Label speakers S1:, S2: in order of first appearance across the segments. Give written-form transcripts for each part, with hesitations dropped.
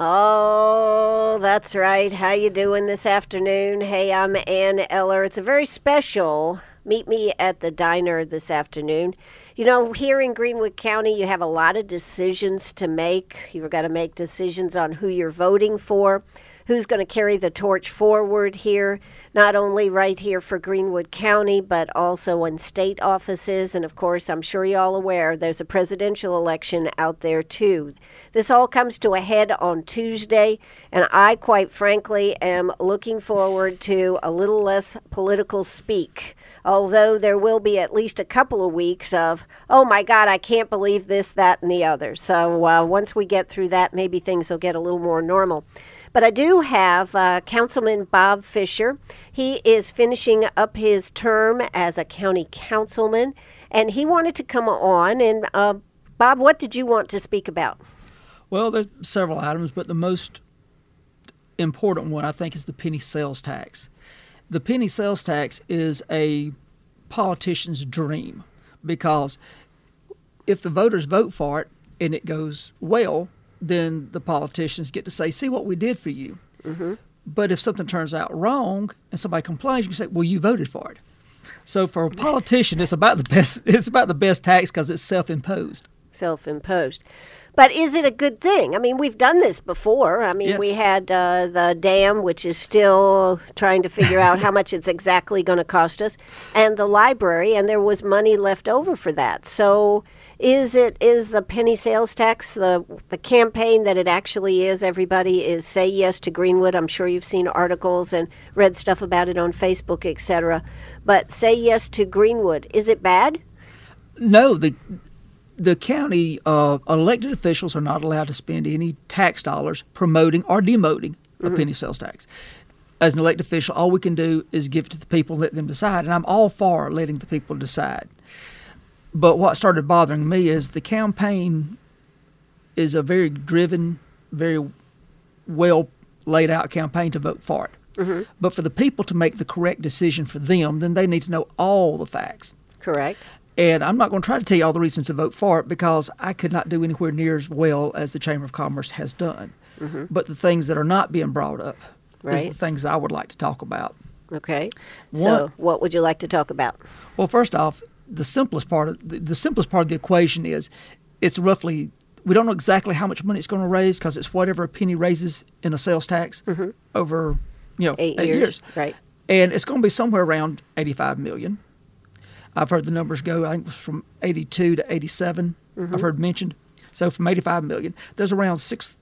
S1: Oh, that's right. How you doing this afternoon? Hey, I'm Ann Eller. It's a very special meet me at the diner this afternoon. You know, here in Greenwood County, you have a lot of decisions to make. You've got to make decisions on who you're voting for, who's going to carry the torch forward here, not only right here for Greenwood County, but also in state offices. And of course, I'm sure you're all aware, there's a presidential election out there too. This all comes to a head on Tuesday, and I, quite frankly, am looking forward to a little less political speak. Although there will be at least a couple of weeks of, oh my God, I can't believe this, that, and the other. So once we get through that, maybe things will get a little more normal. But I do have Councilman Bob Fisher. He is finishing up his term as a county councilman, and he wanted to come on. And Bob, what did you want to speak about?
S2: Well, there's several items, but the most important one, I think, is the penny sales tax. The penny sales tax is a politician's dream because if the voters vote for it and it goes well, then the politicians get to say, see what we did for you. Mm-hmm. But if something turns out wrong and somebody complains, you can say, well, you voted for it. So for a politician, it's about the best. It's about the best tax because it's self-imposed.
S1: Self-imposed. But is it a good thing? I mean, we've done this before. I mean,
S2: yes.
S1: We had the dam, which is still trying to figure out how much it's exactly going to cost us, and the library, and there was money left over for that. So is the penny sales tax the campaign that it actually is? Everybody is say yes to Greenwood. I'm sure you've seen articles and read stuff about it on Facebook, etc. But say yes to Greenwood. Is it bad?
S2: No, the county elected officials are not allowed to spend any tax dollars promoting or demoting a penny sales tax. As an elected official, all we can do is give it to the people and let them decide, and I'm all for letting the people decide. But what started bothering me is the campaign is a very driven, very well laid out campaign to vote for it. Mm-hmm. But for the people to make the correct decision for them, then they need to know all the facts.
S1: Correct.
S2: And I'm not going to try to tell you all the reasons to vote for it because I could not do anywhere near as well as the Chamber of Commerce has done. Mm-hmm. But the things that are not being brought up is the things I would like to talk about.
S1: Okay. So what would you like to talk about?
S2: Well, first off, the simplest part of the equation is it's roughly, we don't know exactly how much money it's going to raise because it's whatever a penny raises in a sales tax over 8 years.
S1: Right.
S2: And it's going to be somewhere around $85 million. I've heard the numbers go, I think it was from 82 to 87, I've heard mentioned. So from 85 million, there's around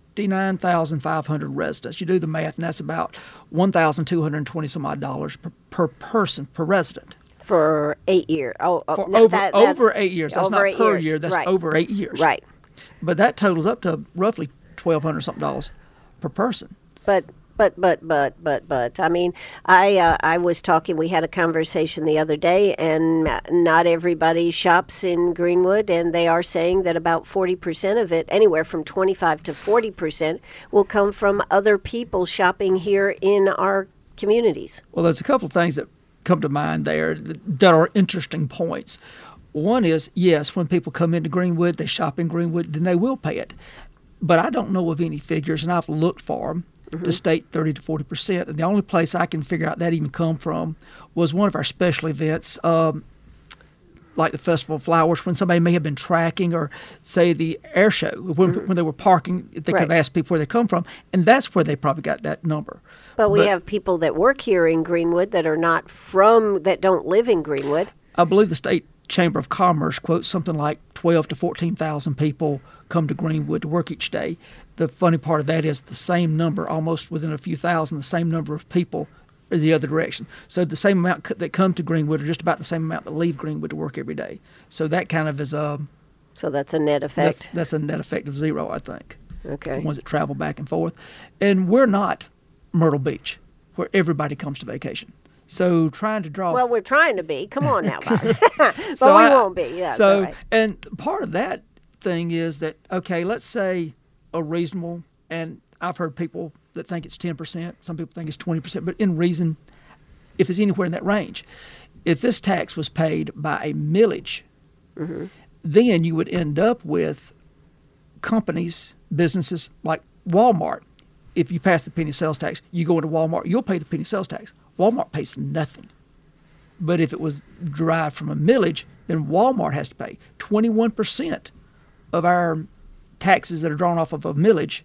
S2: 69,500 residents. You do the math, and that's about $1,220 some odd dollars per person, per resident.
S1: For 8 years.
S2: Over 8 years. That's not per year, that's
S1: right.
S2: over 8 years.
S1: Right.
S2: But that totals up to roughly $1,200 something dollars per person.
S1: But I mean, I was talking, we had a conversation the other day, and not everybody shops in Greenwood, and they are saying that about 40% of it, anywhere from 25 to 40%, will come from other people shopping here in our communities.
S2: Well, there's a couple of things that come to mind there that are interesting points. One is, yes, when people come into Greenwood, they shop in Greenwood, then they will pay it. But I don't know of any figures, and I've looked for them, to state 30 to 40%. And the only place I can figure out that even come from was one of our special events, like the Festival of Flowers, when somebody may have been tracking, or say the air show, when they were parking, they could have asked people where they come from, and that's where they probably got that number.
S1: But we have people that work here in Greenwood that are not that don't live in Greenwood.
S2: I believe the State Chamber of Commerce quotes something like 12 to 14,000 people come to Greenwood to work each day. The funny part of that is the same number, almost within a few thousand, the same number of people are the other direction. So the same amount that come to Greenwood are just about the same amount that leave Greenwood to work every day. So that kind of is a...
S1: So that's a net effect?
S2: That's a net effect of zero, I think.
S1: Okay.
S2: The ones that travel back and forth. And we're not Myrtle Beach, where everybody comes to vacation. So trying to draw...
S1: Well, we're trying to be. Come on now, Bob. But so we won't be. Yeah,
S2: so,
S1: all right.
S2: And part of that thing is that, okay, let's say a reasonable, and I've heard people that think it's 10%, some people think it's 20%, but in reason, if it's anywhere in that range, if this tax was paid by a millage, then you would end up with companies, businesses like Walmart if you pass the penny sales tax, you go into Walmart, you'll pay the penny sales tax. Walmart pays nothing. But if it was derived from a millage, then Walmart has to pay 21% of our taxes that are drawn off of a millage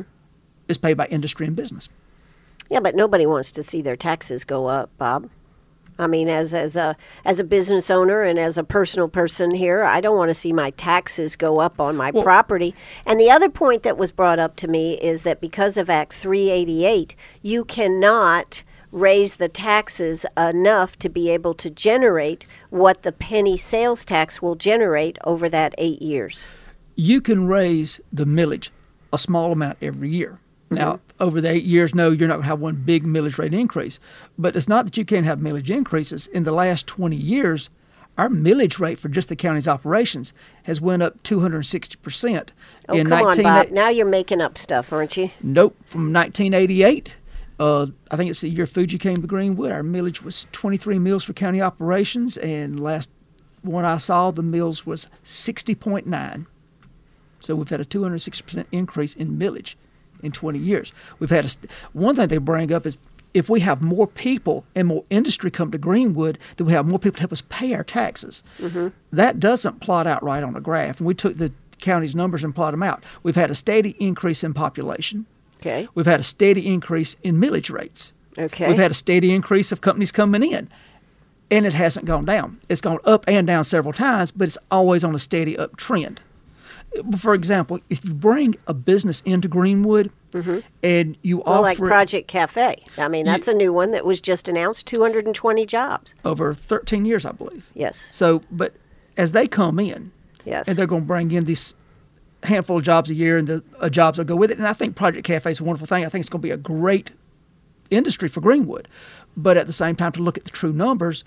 S2: is paid by industry and business.
S1: Yeah, but nobody wants to see their taxes go up, Bob. I mean, as a business owner and as a personal person here, I don't want to see my taxes go up on my property. And the other point that was brought up to me is that because of Act 388, you cannot raise the taxes enough to be able to generate what the penny sales tax will generate over that 8 years.
S2: You can raise the millage a small amount every year. Now, over the 8 years, no, you're not going to have one big millage rate increase. But it's not that you can't have millage increases. In the last 20 years, our millage rate for just the county's operations has went up 260%.
S1: Oh, come on, Bob. Now you're making up stuff, aren't you?
S2: Nope. From 1988, I think it's the year Fuji came to Greenwood, our millage was 23 mills for county operations, and last one I saw, the mills was 60.9. So we've had a 260% increase in millage in 20 years. We've had one thing they bring up is if we have more people and more industry come to Greenwood, then we have more people to help us pay our taxes. That doesn't plot out right on a graph. And we took the county's numbers and plot them out. We've had a steady increase in population.
S1: Okay.
S2: We've had a steady increase in millage rates.
S1: Okay.
S2: We've had a steady increase of companies coming in. And it hasn't gone down. It's gone up and down several times, but it's always on a steady uptrend. For example, if you bring a business into Greenwood and you offer...
S1: like Project Cafe. I mean, that's a new one that was just announced, 220 jobs.
S2: Over 13 years, I believe.
S1: Yes.
S2: So, but as they come in,
S1: yes,
S2: and they're going to bring in these handful of jobs a year and the jobs will go with it. And I think Project Cafe is a wonderful thing. I think it's going to be a great industry for Greenwood. But at the same time, to look at the true numbers,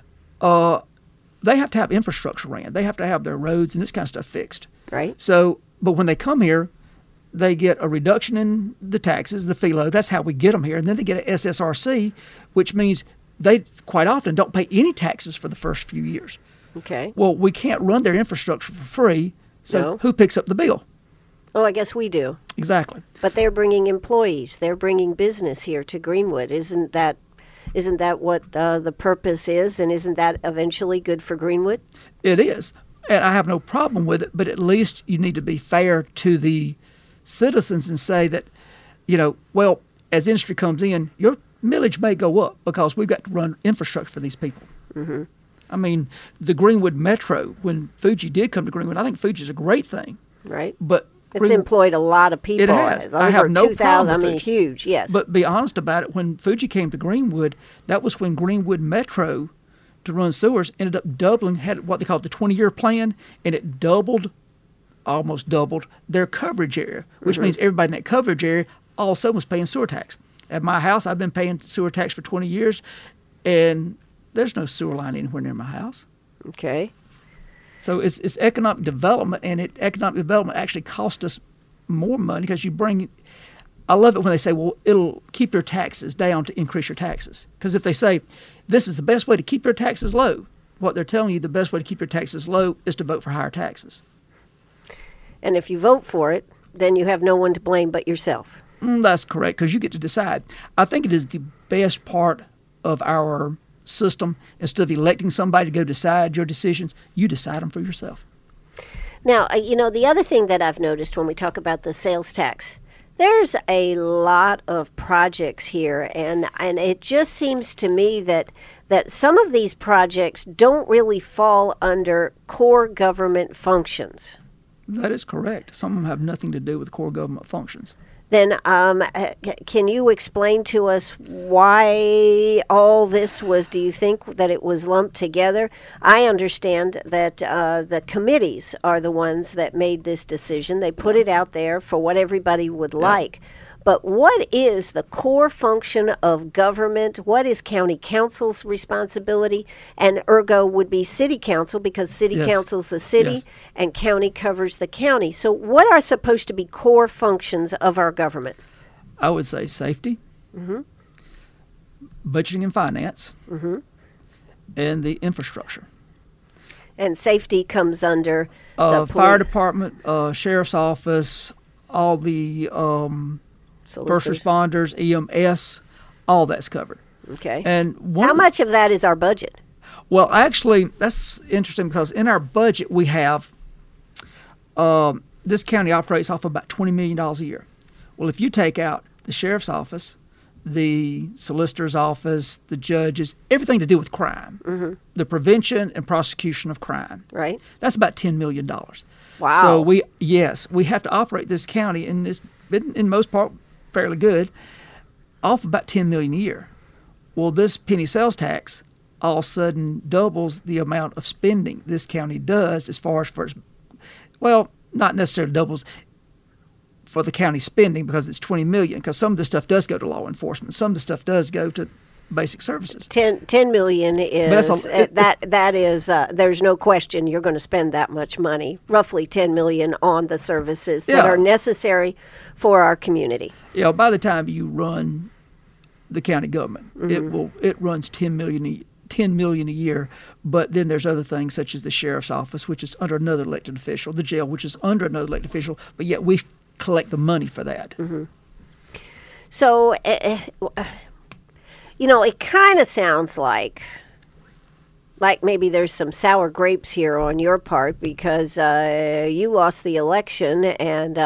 S2: they have to have infrastructure ran. They have to have their roads and this kind of stuff fixed.
S1: Right.
S2: So, but when they come here, they get a reduction in the taxes, the fee load. That's how we get them here. And then they get an SSRC, which means they quite often don't pay any taxes for the first few years.
S1: Okay.
S2: Well, we can't run their infrastructure for free, so who picks up the bill?
S1: Oh, I guess we do.
S2: Exactly.
S1: But they're bringing employees. They're bringing business here to Greenwood. Isn't that what the purpose is? And isn't that eventually good for Greenwood?
S2: It is. And I have no problem with it, but at least you need to be fair to the citizens and say that, well, as industry comes in, your millage may go up because we've got to run infrastructure for these people. I mean, the Greenwood Metro, when Fuji did come to Greenwood, I think Fuji's a great thing.
S1: Right.
S2: But
S1: it's employed a lot of people.
S2: It has. I have no problem with Fuji.
S1: Huge, yes.
S2: But be honest about it, when Fuji came to Greenwood, that was when Greenwood Metro to run sewers ended up doubling, had what they call the 20-year plan, and it almost doubled their coverage area, which means everybody in that coverage area also was paying sewer tax. At my house, I've been paying sewer tax for 20 years, and there's no sewer line anywhere near my house.
S1: Okay.
S2: So it's economic development, and economic development actually costs us more money because I love it when they say, well, it'll keep your taxes down to increase your taxes. Because if they say, this is the best way to keep your taxes low, what they're telling you, the best way to keep your taxes low is to vote for higher taxes.
S1: And if you vote for it, then you have no one to blame but yourself.
S2: That's correct, because you get to decide. I think it is the best part of our system. Instead of electing somebody to go decide your decisions, you decide them for yourself.
S1: Now, the other thing that I've noticed when we talk about the sales tax, there's a lot of projects here, and it just seems to me that some of these projects don't really fall under core government functions.
S2: That is correct. Some of them have nothing to do with core government functions.
S1: Then can you explain to us why all this was, do you think that it was lumped together? I understand that the committees are the ones that made this decision. They put it out there for what everybody would like. But what is the core function of government? What is county council's responsibility? And ergo would be city council, because city council's the city and county covers the county. So what are supposed to be core functions of our government?
S2: I would say safety, budgeting and finance, and the infrastructure.
S1: And safety comes under
S2: the fire department, sheriff's office, all the first responders, EMS, all that's covered.
S1: Okay.
S2: And
S1: how much of that is our budget?
S2: Well, actually, that's interesting because in our budget we have this county operates off about $20 million a year. Well, if you take out the sheriff's office, the solicitor's office, the judges, everything to do with crime, the prevention and prosecution of crime,
S1: right?
S2: That's about $10 million.
S1: Wow.
S2: So we have to operate this county, and it's been in most part fairly good, off about $10 million a year. Well, this penny sales tax all of a sudden doubles the amount of spending this county does as far as well, not necessarily doubles for the county spending because it's $20 million, because some of this stuff does go to law enforcement. Some of the stuff does go to basic services.
S1: 10 million is that is there's no question you're going to spend that much money, roughly 10 million, on the services that are necessary for our community.
S2: Yeah, by the time you run the county government, it runs $10 million a year, but then there's other things such as the sheriff's office, which is under another elected official, the jail, which is under another elected official, but yet we collect the money for that.
S1: So, it kind of sounds like maybe there's some sour grapes here on your part because you lost the election and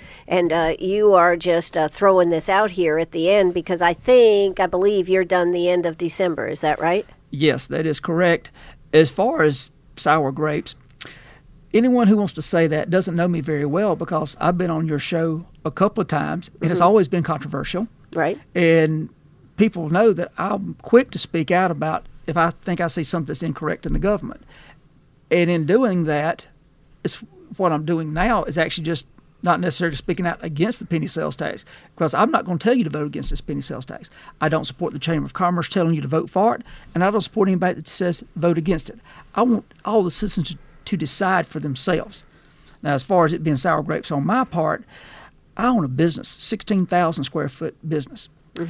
S1: you are just throwing this out here at the end because I believe you're done the end of December. Is that right? Yes,
S2: that is correct. As far as sour grapes, anyone who wants to say that doesn't know me very well because I've been on your show a couple of times and it's always been controversial.
S1: Right.
S2: And people know that I'm quick to speak out about if I think I see something that's incorrect in the government. And in doing that, it's what I'm doing now is actually just not necessarily speaking out against the penny sales tax, because I'm not going to tell you to vote against this penny sales tax. I don't support the Chamber of Commerce telling you to vote for it, and I don't support anybody that says vote against it. I want all the citizens to decide for themselves. Now, as far as it being sour grapes on my part, I own a business, 16,000 square foot business.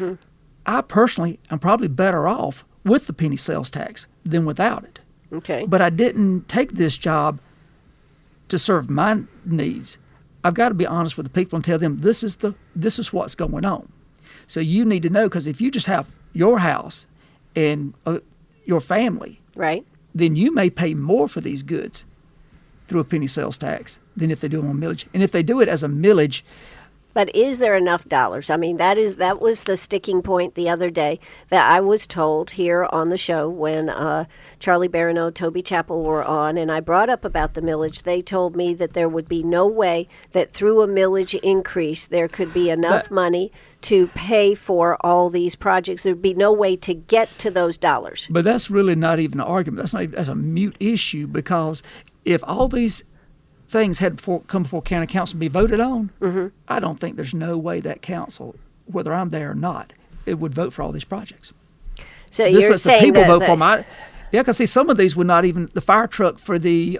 S2: I personally am probably better off with the penny sales tax than without it.
S1: Okay.
S2: But I didn't take this job to serve my needs. I've got to be honest with the people and tell them this is what's going on. So you need to know, because if you just have your house and your family,
S1: right,
S2: then you may pay more for these goods through a penny sales tax than if they do it on millage. And if they do it as a millage.
S1: But is there enough dollars? I mean, that was the sticking point the other day that I was told here on the show when Charlie Baranow, Toby Chappell were on, and I brought up about the millage. They told me that there would be no way that through a millage increase there could be enough money to pay for all these projects. There would be no way to get to those dollars.
S2: But that's really not even an argument. That's a mute issue, because if all these things had come before county council and be voted on, I don't think there's no way that council, whether I'm there or not, it would vote for all these projects.
S1: So you're saying that
S2: vote for them. Yeah, because see, some of these would not even, the fire truck for the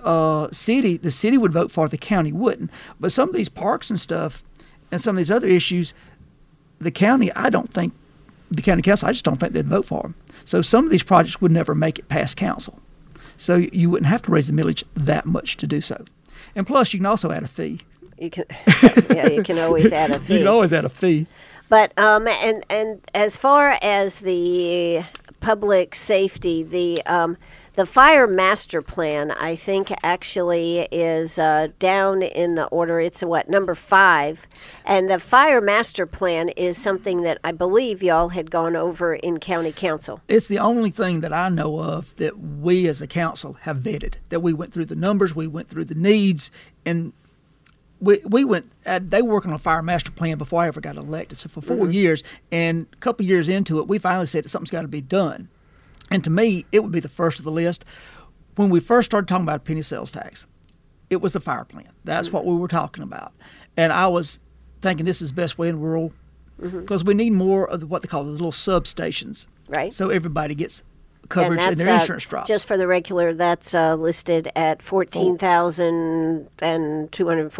S2: city would vote for it, the county wouldn't. But some of these parks and stuff and some of these other issues, the county, the county council, I just don't think they'd vote for them. So some of these projects would never make it past council. So you wouldn't have to raise the millage that much to do so. And plus, you can also add a fee.
S1: You can, you can always add a fee.
S2: You can always add a fee.
S1: But and as far as the public safety, the fire master plan, I think actually is down in the order. It's number 5, and the fire master plan is something that I believe y'all had gone over in county council.
S2: It's the only thing that I know of that we as a council have vetted. That we went through the numbers, we went through the needs, and we went. They were working on a fire master plan before I ever got elected. So for 4 years, and a couple years into it, we finally said that something's got to be done. And to me, it would be the first of the list. When we first started talking about penny sales tax, it was the fire plan. That's what we were talking about. And I was thinking this is the best way in rural, because we need more of what they call the little substations.
S1: Right.
S2: So everybody gets coverage and their insurance drops.
S1: Just for the regular, that's listed at $14,000 and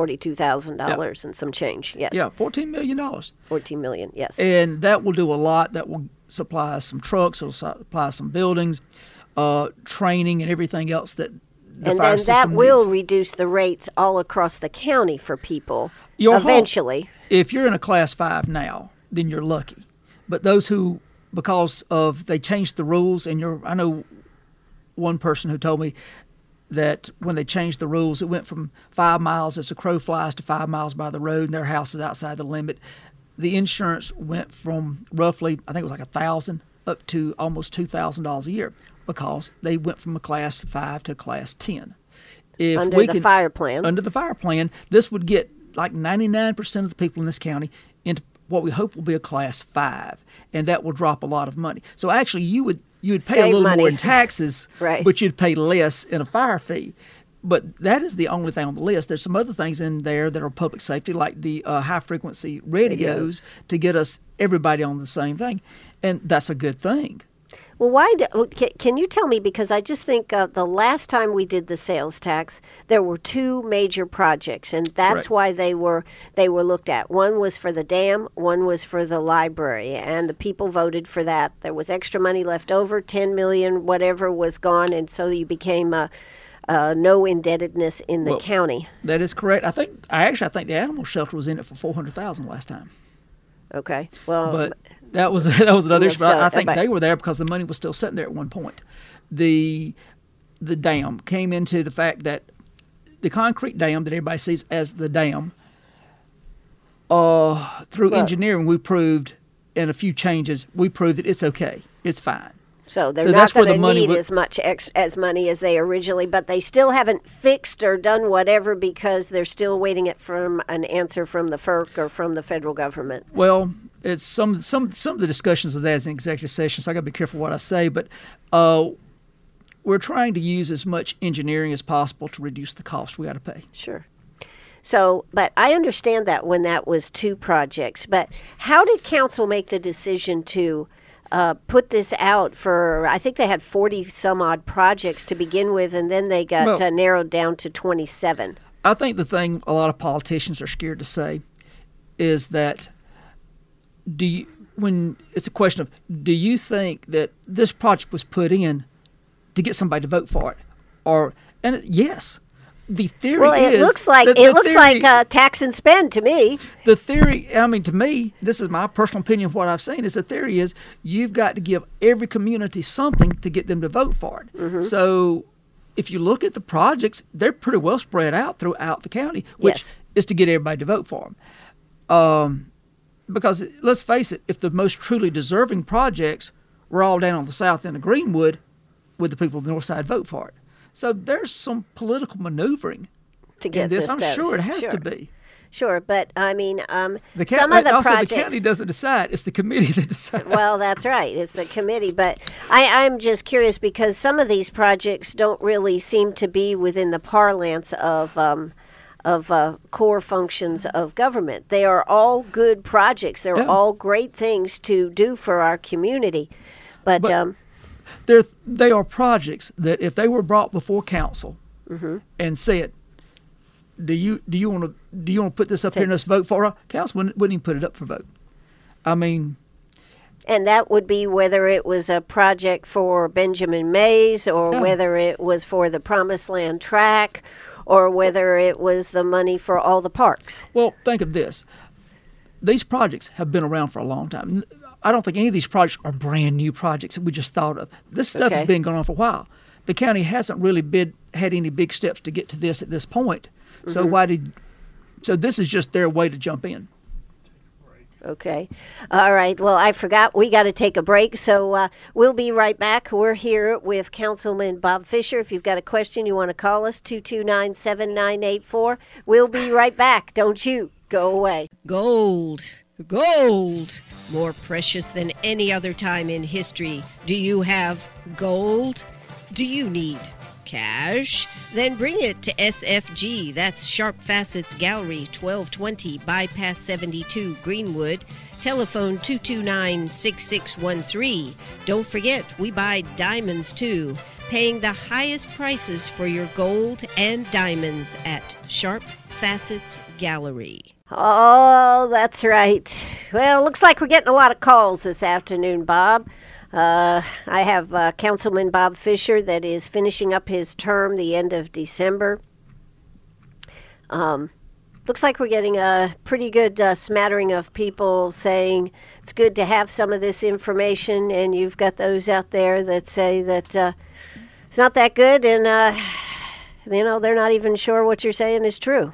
S1: $242,000 and some change. Yes.
S2: Yeah, $14 million.
S1: $14 million, yes.
S2: And that will do a lot. That will supply some trucks, it'll supply some buildings, training, and everything else that the
S1: and
S2: fire
S1: then
S2: system
S1: that will
S2: needs.
S1: reduce the rates all across the county for people
S2: Your home-
S1: eventually.
S2: If you're in a class 5 now, then you're lucky. But those who, because of they changed the rules, and I know one person who told me that when they changed the rules, it went from 5 miles as a crow flies to 5 miles by the road, and their house is outside the limit. The insurance went from roughly, I think it was like $1,000 up to almost $2,000 a year because they went from a class 5 to a class 10. If
S1: Under
S2: we
S1: the
S2: could-
S1: fire plan.
S2: Under the fire plan, this would get like 99% of the people in this county into what we hope will be a class 5, and that will drop a lot of money. So actually, you would pay a
S1: Save
S2: little
S1: money.
S2: more in taxes,
S1: Right.
S2: but you'd pay less in a fire fee. But that is the only thing on the list. There's some other things in there that are public safety, like the high-frequency radios to get us everybody on the same thing, and that's a good thing.
S1: Well, can you tell me, because I just think the last time we did the sales tax, there were 2 major projects, and that's
S2: Correct.
S1: why they were looked at. One was for the dam, one was for the library, and the people voted for that. There was extra money left over, 10 million, whatever was gone, and so you became no indebtedness in the county.
S2: That is correct. I think the animal shelter was in it for $400,000 last time.
S1: Okay, well,
S2: But that was another issue. But
S1: so-
S2: I think
S1: but-
S2: they were there because the money was still sitting there at one point. The dam came into the fact that the concrete dam that everybody sees as the dam, through engineering, we proved, and a few changes, we proved that it's okay. It's fine.
S1: So they're
S2: So
S1: not
S2: that's where
S1: going
S2: the
S1: to
S2: money
S1: need
S2: would-
S1: as much as money as they originally, but they still haven't fixed or done whatever because they're still waiting from an answer from the FERC or from the federal government.
S2: Well, it's some of the discussions of that is in executive session, so I got to be careful what I say. But we're trying to use as much engineering as possible to reduce the cost we got to pay.
S1: Sure. So, but I understand that when that was 2 projects. But how did council make the decision to put this out for? I think they had 40 some odd projects to begin with, and then they got
S2: Well-
S1: narrowed down to 27.
S2: I think the thing a lot of politicians are scared to say is that when it's a question of, do you think that this project was put in to get somebody to vote for it? Yes. The theory
S1: Well,
S2: is
S1: it looks like tax and spend to me.
S2: the theory, I mean, to me, this is my personal opinion of what I've seen, is the theory is you've got to give every community something to get them to vote for it.
S1: Mm-hmm.
S2: So if you look at the projects, they're pretty well spread out throughout the county, which
S1: Yes.
S2: is to get everybody to vote for them. Because let's face it, if the most truly deserving projects were all down on the south end of Greenwood, would the people of the north side vote for it? So there's some political maneuvering
S1: To get
S2: in this.
S1: this
S2: I'm
S1: done.
S2: sure it has
S1: Sure.
S2: to be.
S1: Sure, but I mean,
S2: The
S1: some of the
S2: also,
S1: projects.
S2: the county doesn't decide; it's the committee that decides.
S1: Well, that's right. It's the committee. But I'm just curious because some of these projects don't really seem to be within the parlance of core functions of government. They are all good projects. They're
S2: Yeah.
S1: all great things to do for our community. But
S2: They are projects that, if they were brought before council and said, "Do you want to put this up here and let's vote for it?" Council wouldn't even put it up for vote. I mean,
S1: and that would be whether it was a project for Benjamin Mays or
S2: Yeah.
S1: whether it was for the Promised Land track or whether it was the money for all the parks.
S2: well, think of this: these projects have been around for a long time. I don't think any of these projects are brand new projects that we just thought of. This stuff
S1: Okay.
S2: has been going on for a while. The county hasn't really had any big steps to get to this at this point. So so this is just their way to jump in.
S1: Okay. All right. Well, I forgot we got to take a break. So we'll be right back. We're here with Councilman Bob Fisher. If you've got a question, you want to call us, 229-7984. We'll be right back. Don't you go away. Gold. Gold. More precious than any other time in history. Do you have gold? Do you need cash? Then bring it to SFG. That's Sharp Facets Gallery, 1220 Bypass 72, Greenwood. Telephone 229-6613. Don't forget, we buy diamonds too. Paying the highest prices for your gold and diamonds at Sharp Facets Gallery. Oh, that's right. Well, looks like we're getting a lot of calls this afternoon, Bob. I have Councilman Bob Fisher that is finishing up his term the end of December. Looks like we're getting a pretty good smattering of people saying it's good to have some of this information, and you've got those out there that say that it's not that good, and they're not even sure what you're saying is true.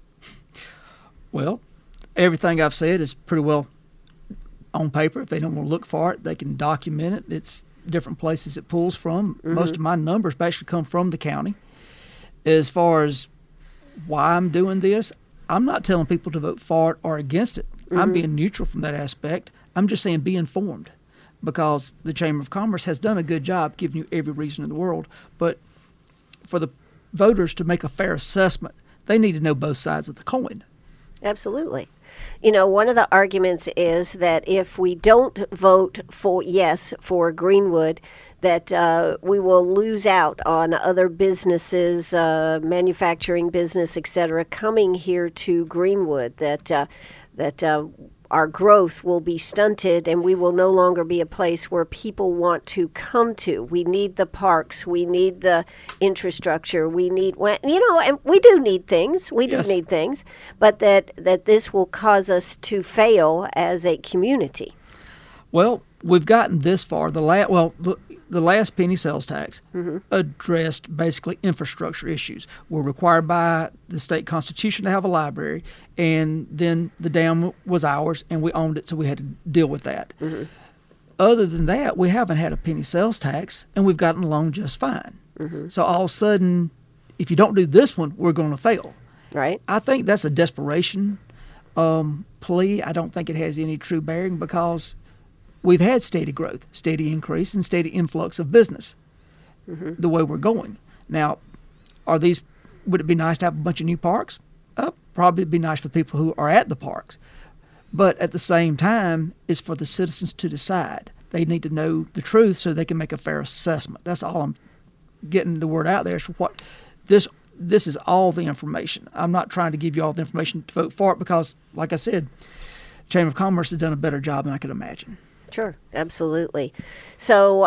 S2: Well, everything I've said is pretty well on paper. If they don't want to look for it, they can document it. It's different places it pulls from. Mm-hmm. Most of my numbers basically come from the county. As far as why I'm doing this, I'm not telling people to vote for it or against it. Mm-hmm. I'm being neutral from that aspect. I'm just saying be informed, because the Chamber of Commerce has done a good job giving you every reason in the world. But for the voters to make a fair assessment, they need to know both sides of the coin.
S1: Absolutely. One of the arguments is that if we don't vote for Greenwood, that we will lose out on other businesses, manufacturing business, et cetera, coming here to Greenwood, that our growth will be stunted and we will no longer be a place where people want to come to. We need the parks. We need the infrastructure. We need, and we do need things. We do need things, but that this will cause us to fail as a community.
S2: Well, we've gotten this far. The last penny sales tax addressed basically infrastructure issues. We're required by the state constitution to have a library, and then the dam was ours, and we owned it, so we had to deal with that. Mm-hmm. Other than that, we haven't had a penny sales tax, and we've gotten along just fine. Mm-hmm. So all of a sudden, if you don't do this one, we're going to fail.
S1: Right.
S2: I think that's a desperation plea. I don't think it has any true bearing, because we've had steady growth, steady increase, and steady influx of business the way we're going. Now, would it be nice to have a bunch of new parks? Probably it'd be nice for the people who are at the parks. But at the same time, it's for the citizens to decide. They need to know the truth so they can make a fair assessment. That's all I'm getting the word out there. So this is all the information. I'm not trying to give you all the information to vote for it, because, like I said, Chamber of Commerce has done a better job than I could imagine.
S1: Sure, absolutely. So,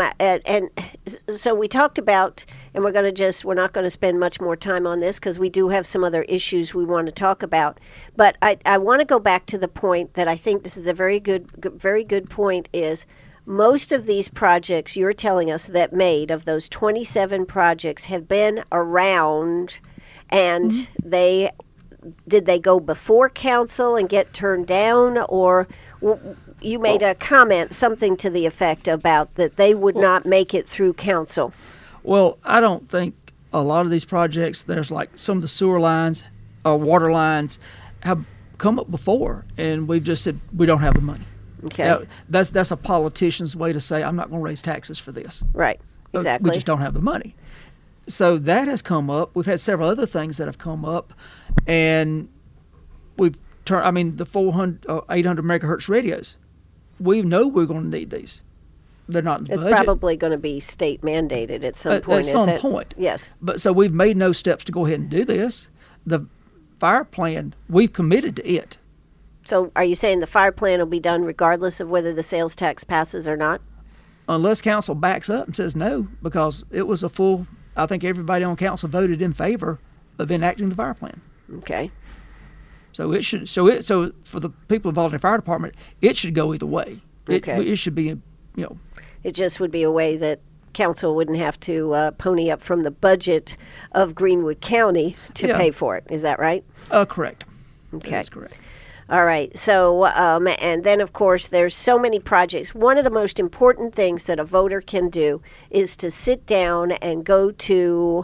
S1: so we talked about, and we're not going to spend much more time on this because we do have some other issues we want to talk about. But I want to go back to the point that I think this is a very good point, is most of these projects you're telling us that made of those 27 projects have been around, and did they go before council and get turned down, or you made a comment, something to the effect about that they would not make it through council?
S2: Well, I don't think a lot of these projects, there's like some of the sewer lines or water lines have come up before, and we've just said we don't have the money.
S1: Okay.
S2: Now, that's a politician's way to say I'm not going to raise taxes for this.
S1: Right, exactly.
S2: We just don't have the money. So that has come up. We've had several other things that have come up, and we've turned, the 800 megahertz radios. We know we're going to need these. They're not in the budget.
S1: It's probably going to be state mandated at some point.
S2: At some point.
S1: Yes.
S2: But so we've made no steps to go ahead and do this. The fire plan, we've committed to it.
S1: So are you saying the fire plan will be done regardless of whether the sales tax passes or not?
S2: Unless council backs up and says no, because it was I think everybody on council voted in favor of enacting the fire plan.
S1: Okay.
S2: So it should. So for the people involved in the fire department, it should go either way. It should be,
S1: It just would be a way that council wouldn't have to pony up from the budget of Greenwood County to pay for it. Is that right?
S2: Correct.
S1: Okay.
S2: That's correct.
S1: All right. So, and then, of course, there's so many projects. One of the most important things that a voter can do is to sit down and go to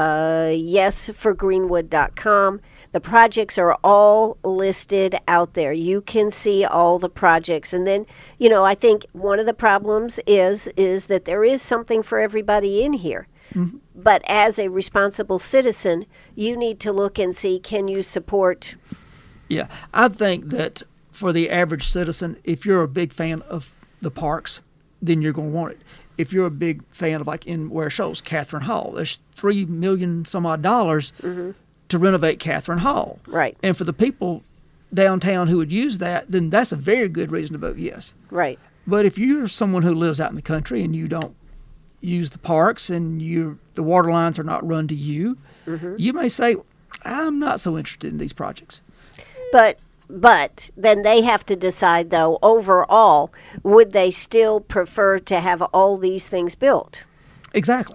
S1: yesforgreenwood.com. The projects are all listed out there. You can see all the projects. And then, I think one of the problems is that there is something for everybody in here. Mm-hmm. But as a responsible citizen, you need to look and see, can you support?
S2: Yeah, I think that for the average citizen, if you're a big fan of the parks, then you're going to want it. If you're a big fan of, like in Ware Shoals, Catherine Hall, there's $3 million some odd to renovate Catherine Hall.
S1: Right.
S2: And for the people downtown who would use that, then that's a very good reason to vote yes.
S1: Right.
S2: But if you're someone who lives out in the country and you don't use the parks and the water lines are not run to you, you may say, I'm not so interested in these projects.
S1: But then they have to decide, though, overall, would they still prefer to have all these things built?
S2: Exactly.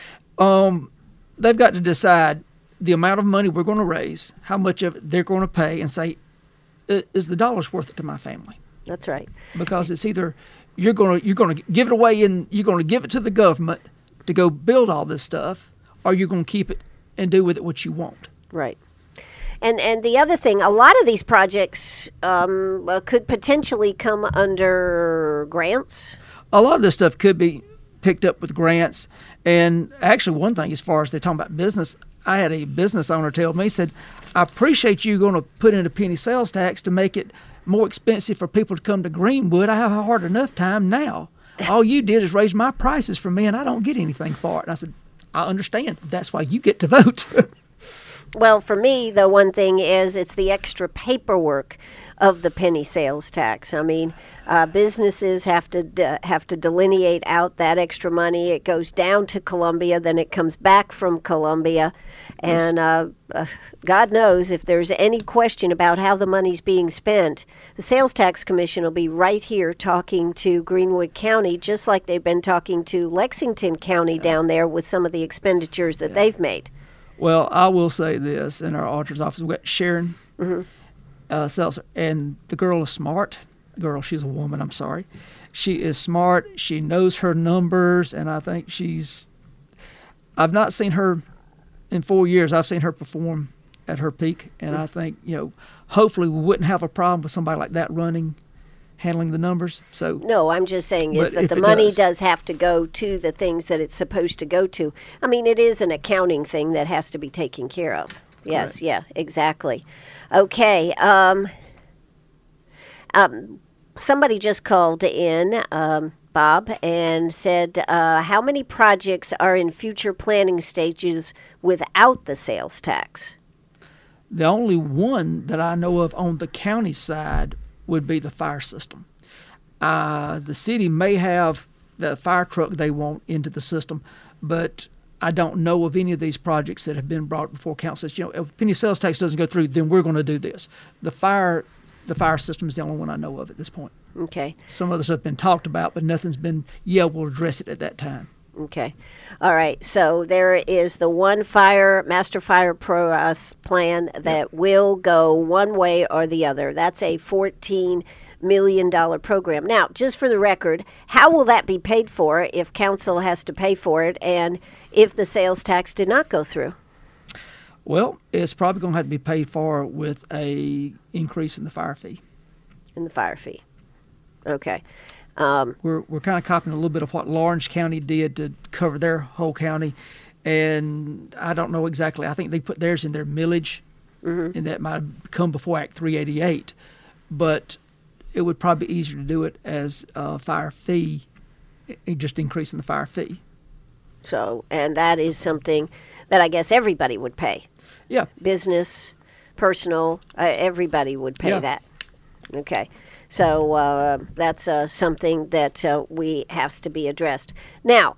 S2: They've got to decide the amount of money we're going to raise, how much of it they're going to pay, and say, is the dollars worth it to my family?
S1: That's right.
S2: Because it's either you're going to give it away and you're going to give it to the government to go build all this stuff, or you're going to keep it and do with it what you want.
S1: Right. And the other thing, a lot of these projects could potentially come under grants.
S2: A lot of this stuff could be picked up with grants. And actually, one thing, as far as they're talking about business, I had a business owner tell me, he said, I appreciate you going to put in a penny sales tax to make it more expensive for people to come to Greenwood. I have a hard enough time now. All you did is raise my prices for me, and I don't get anything for it. And I said, I understand. That's why you get to vote.
S1: Well, for me, the one thing is it's the extra paperwork of the penny sales tax. I mean, businesses have to delineate out that extra money. It goes down to Columbia, then it comes back from Columbia. And God knows if there's any question about how the money's being spent, the Sales Tax Commission will be right here talking to Greenwood County, just like they've been talking to Lexington County down there with some of the expenditures that they've made.
S2: Well, I will say this. In our auditor's office, we've got Sharon Seltzer, and the girl is smart. She's a woman, I'm sorry. She is smart. She knows her numbers, and I think I've not seen her in 4 years. I've seen her perform at her peak, and I think, hopefully we wouldn't have a problem with somebody like that handling the numbers. So
S1: no, I'm just saying is that the money does have to go to the things that it's supposed to go to. I mean, it is an accounting thing that has to be taken care of. Yes, correct. Yeah, exactly. Okay. Somebody just called in, Bob, and said, how many projects are in future planning stages without the sales tax?
S2: The only one that I know of on the county side would be the fire system. The city may have the fire truck they want into the system, but I don't know of any of these projects that have been brought before council. If penny sales tax doesn't go through, then we're going to do this. The fire system is the only one I know of at this point.
S1: Okay.
S2: Some other stuff has been talked about, but nothing's been, we'll address it at that time.
S1: Okay. All right. So there is the one master fire plan that will go one way or the other. That's a $14 million program. Now, just for the record, how will that be paid for if council has to pay for it and if the sales tax did not go through?
S2: Well, it's probably going to have to be paid for with a increase in the fire fee.
S1: In the fire fee. Okay.
S2: We're kind of copying a little bit of what Lawrence County did to cover their whole county, and I don't know exactly. I think they put theirs in their millage, and that might have come before Act 388, but it would probably be easier to do it as a fire fee, just increasing the fire fee.
S1: So, and that is something that I guess everybody would pay.
S2: Yeah.
S1: Business, personal, everybody would pay that. Okay. So that's something that has to be addressed. Now,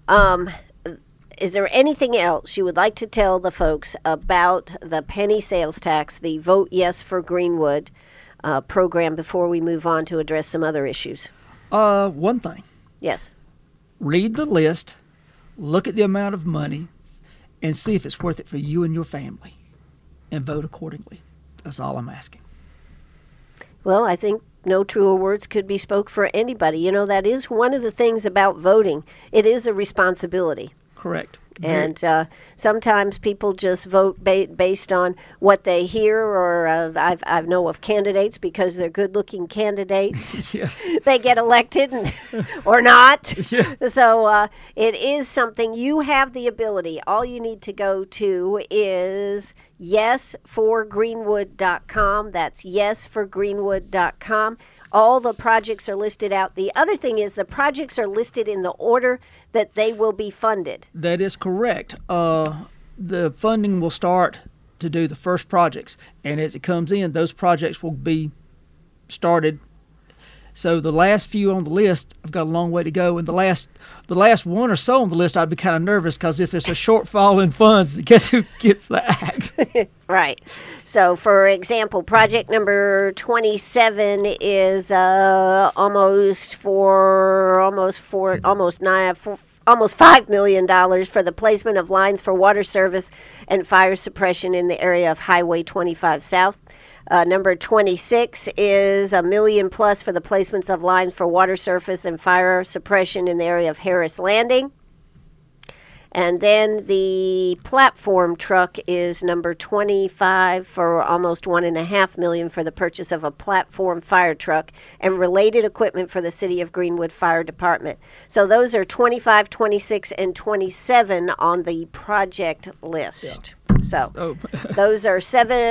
S1: is there anything else you would like to tell the folks about the penny sales tax, the Vote Yes for Greenwood program, before we move on to address some other issues?
S2: One thing.
S1: Yes.
S2: Read the list, look at the amount of money, and see if it's worth it for you and your family, and vote accordingly. That's all I'm asking.
S1: Well, I think no truer words could be spoke for anybody. That is one of the things about voting. It is a responsibility.
S2: Correct.
S1: And sometimes people just vote based on what they hear, or I know of candidates because they're good-looking candidates.
S2: Yes.
S1: They get elected or not.
S2: Yeah.
S1: So it is something you have the ability. All you need to go to is yesforgreenwood.com. That's yesforgreenwood.com. All the projects are listed out. The other thing is the projects are listed in the order that they will be funded.
S2: That is correct. The funding will start to do the first projects, and as it comes in, those projects will be started So the last few on the list, I've got a long way to go. And the last one or so on the list, I'd be kind of nervous because if it's a shortfall in funds, guess who gets the act?
S1: Right. So, for example, project number 27 is almost $5 million for the placement of lines for water service and fire suppression in the area of Highway 25 South. Number 26 is $1 million plus for the placements of lines for water surface and fire suppression in the area of Harris Landing. And then the platform truck is number 25 for almost $1.5 million for the purchase of a platform fire truck and related equipment for the City of Greenwood Fire Department. So those are 25, 26, and 27 on the project list. Yeah. So those are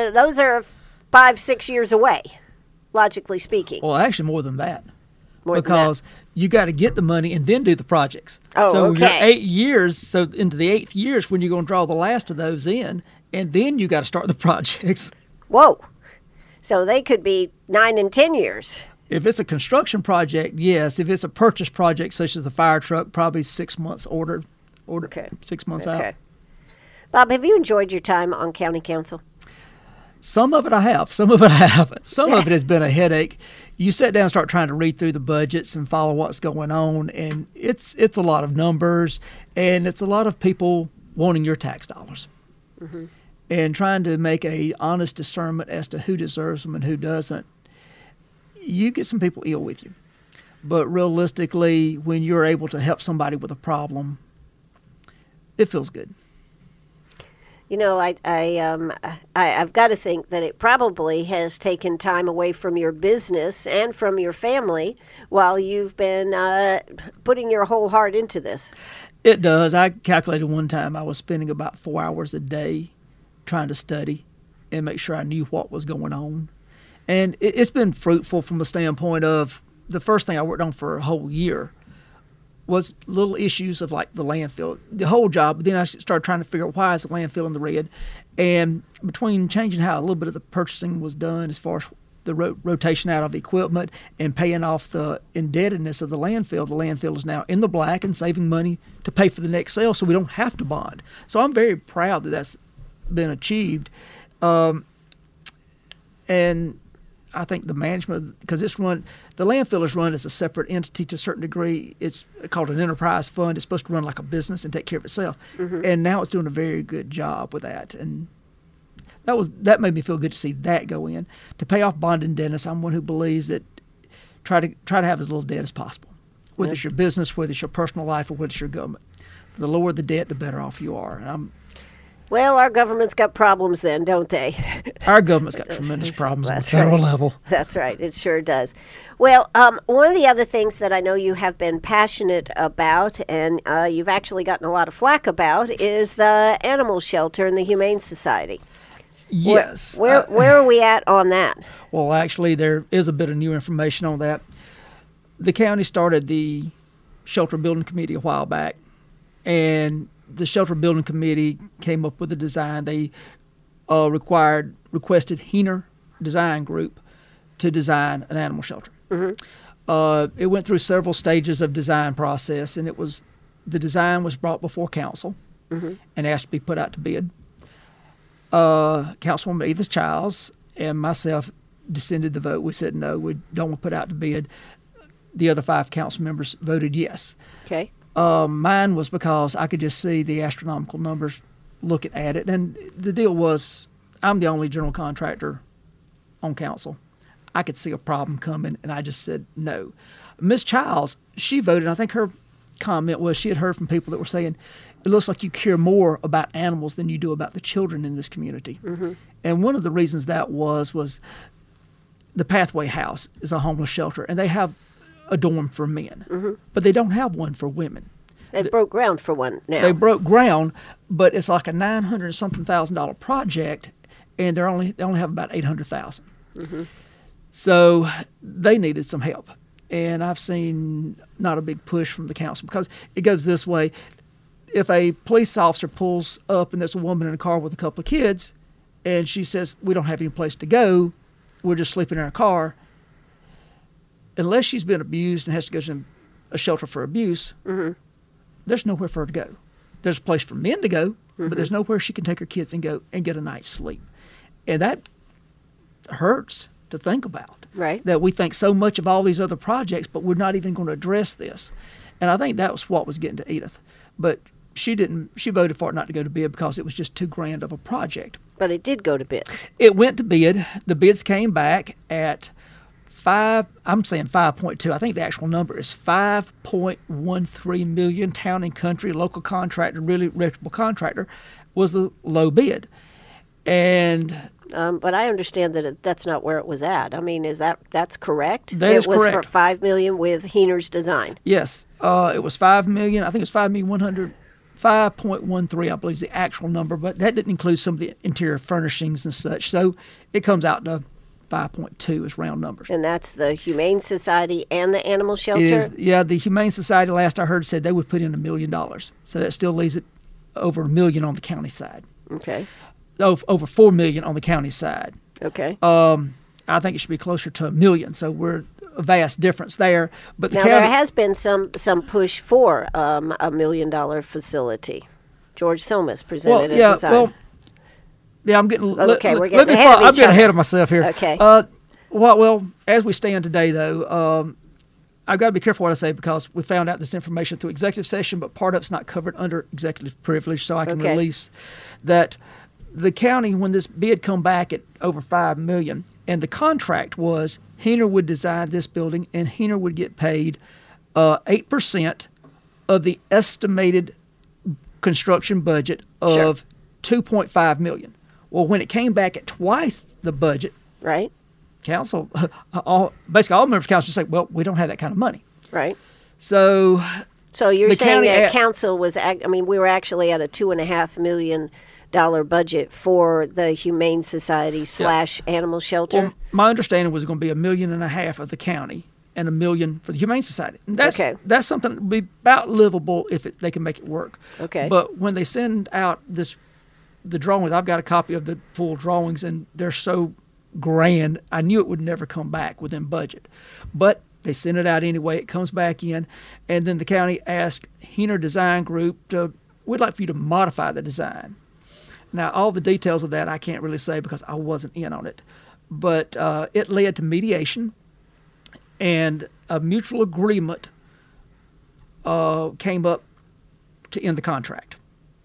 S1: 5-6 years away, logically speaking.
S2: Well, actually more than that. Because you got to get the money and then do the projects. So
S1: okay.
S2: You're 8 years, so into the 8th years when you're going to draw the last of those in, and then you got to start the projects.
S1: Whoa. So they could be 9 and 10 years.
S2: If it's a construction project, yes. If it's a purchase project, such as the fire truck, probably 6 months ordered
S1: okay.
S2: 6 months
S1: okay.
S2: out.
S1: Bob, have you enjoyed your time on county council?
S2: Some of it I have. Some of it I haven't. Some of it has been a headache. You sit down and start trying to read through the budgets and follow what's going on, and it's a lot of numbers, and it's a lot of people wanting your tax dollars. Mm-hmm. And trying to make a honest discernment as to who deserves them and who doesn't. You get some people ill with you. But realistically, when you're able to help somebody with a problem, it feels good.
S1: You know, I've got to think that it probably has taken time away from your business and from your family while you've been putting your whole heart into this.
S2: It does. I calculated one time I was spending about 4 hours a day trying to study and make sure I knew what was going on. And it's been fruitful from the standpoint of the first thing I worked on for a whole year was little issues of like the landfill, the whole job. But then I started trying to figure out why is the landfill in the red. And between changing how a little bit of the purchasing was done as far as the rotation out of equipment and paying off the indebtedness of the landfill is now in the black and saving money to pay for the next sale so we don't have to bond. So I'm very proud that that's been achieved. And I think the management, because the landfill is run as a separate entity to a certain degree. It's called an enterprise fund. It's supposed to run like a business and take care of itself. Mm-hmm. And now it's doing a very good job with that. And that made me feel good to see that go in. To pay off bond indebtedness, I'm one who believes that try to have as little debt as possible. Whether it's your business, whether it's your personal life, or whether it's your government. The lower the debt, the better off you are. And
S1: well, our government's got problems then, don't they?
S2: Our government's got tremendous problems on the federal level.
S1: That's right. It sure does. Well, one of the other things that I know you have been passionate about, and you've actually gotten a lot of flack about, is the animal shelter and the Humane Society.
S2: Yes.
S1: Where are we at on that?
S2: Well, actually, there is a bit of new information on that. The county started the shelter building committee a while back, and the shelter building committee came up with a design. They requested Heener Design Group to design an animal shelter. Mm-hmm. It went through several stages of design process, and the design was brought before council mm-hmm. and asked to be put out to bid. Councilwoman Edith Childs and myself dissented the vote. We said no, we don't want to put out to bid. The other 5 council members voted yes.
S1: Okay.
S2: Mine was because I could just see the astronomical numbers looking at it. And the deal was I'm the only general contractor on council. I could see a problem coming, and I just said no. Ms. Childs, she voted. I think her comment was she had heard from people that were saying, it looks like you care more about animals than you do about the children in this community. Mm-hmm. And one of the reasons that was the Pathway House is a homeless shelter, and they have a dorm for men, mm-hmm. but they don't have one for women.
S1: They broke ground for one now.
S2: They broke ground, but it's like a $900-something project, and they only have about $800,000. Mm-hmm. So they needed some help, and I've seen not a big push from the council because it goes this way: if a police officer pulls up and there's a woman in a car with a couple of kids, and she says, "We don't have any place to go, we're just sleeping in our car," unless she's been abused and has to go to a shelter for abuse, there's nowhere for her to go. There's a place for men to go, but there's nowhere she can take her kids and go and get a night's sleep. And that hurts to think about.
S1: Right.
S2: That we think so much of all these other projects, but we're not even going to address this. And I think that was what was getting to Edith. But she didn't. She voted for it not to go to bid because it was just too grand of a project.
S1: But it did go to bid.
S2: It went to bid. The bids came back at 5.2. I think the actual number is 5.13 million. Town and Country, local contractor, really reputable contractor, was the low bid. And
S1: but I understand that that's not where it was at. I mean, that's correct?
S2: That is correct.
S1: It was for $5 million with Heener's design.
S2: Yes, it was $5 million. I think it was $5,100,000. 5.13, I believe, is the actual number, but that didn't include some of the interior furnishings and such. So it comes out to 5.2 as round numbers.
S1: And that's the Humane Society and the Animal Shelter?
S2: It is, yeah. The Humane Society, last I heard, said they would put in $1 million. So that still leaves it over $1 million on the county side.
S1: Okay.
S2: Over $4 million on the county side.
S1: Okay.
S2: I think it should be closer to $1 million. So we're a vast difference there. But the
S1: now
S2: county,
S1: there has been some push for $1 million facility. George Somas presented a design.
S2: Well, yeah, I'm getting.
S1: Okay, we're
S2: getting
S1: ahead of each
S2: I'm getting
S1: other.
S2: ahead of myself here.
S1: Okay.
S2: Well, as we stand today, though, I've got to be careful what I say because we found out this information through executive session, but part of it's not covered under executive privilege, so I can release that. The county, when this bid come back at over $5 million, and the contract was Heener would design this building and Heener would get paid 8% of the estimated construction budget of $2.5 million. Well, when it came back at twice the budget,
S1: right?
S2: Council, basically all members of council say, well, we don't have that kind of money.
S1: Right.
S2: So
S1: you're saying that council was, we were actually at a $2.5 million budget for the Humane Society / Animal Shelter?
S2: Well, my understanding was going to be $1.5 million of the county and $1 million for the Humane Society. And that's something that would be about livable if they can make it work.
S1: Okay.
S2: But when they send out the drawings, I've got a copy of the full drawings, and they're so grand, I knew it would never come back within budget. But they send it out anyway. It comes back in, and then the county asked Heener Design Group, we'd like for you to modify the design. Now, all the details of that I can't really say because I wasn't in on it. But it led to mediation, and a mutual agreement came up to end the contract.